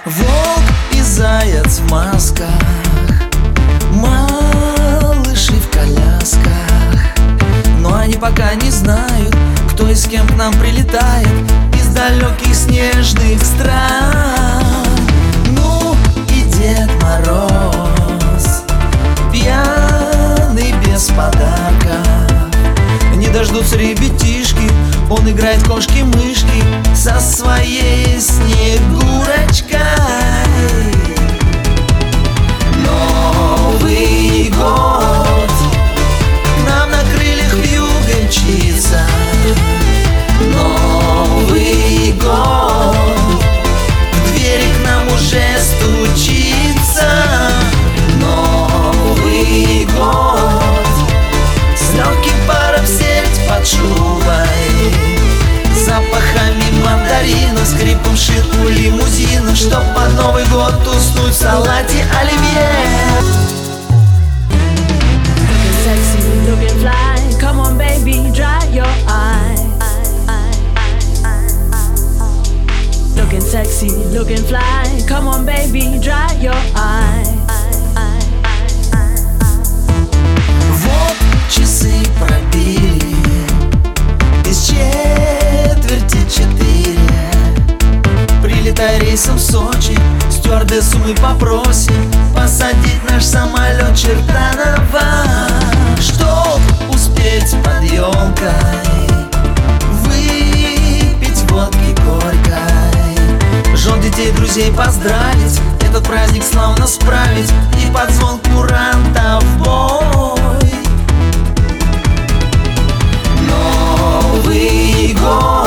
Волк и заяц в масках, малыши в колясках. Но они пока не знают, кто и с кем к нам прилетает из далеких снежных стран. Ну и Дед Мороз, пьяный без подарка. Не дождутся ребятишки, он играет кошки-мышки со своей Снегурочкой. Новый год к нам на крыльях вьюгой мчится. Новый год в двери к нам уже стучится. Новый год с легким паром сеть под шубой, запахами мандаринов, скрипом ширку лимузина, чтоб под Новый год уснуть в салате оливье. Sexy, looking fly, come on baby, dry your eyes. Looking sexy, looking fly, come on baby, dry your eyes. Вот часы пробили без четверти 4. Прилетай рейсом в Сочи, стюардессу мы попросим посадить наш самолет Чертанова, чтоб успеть под елкой выпить водки горькой, жен, детей, друзей поздравить, этот праздник славно справить и под звон курантов в бой. Новый год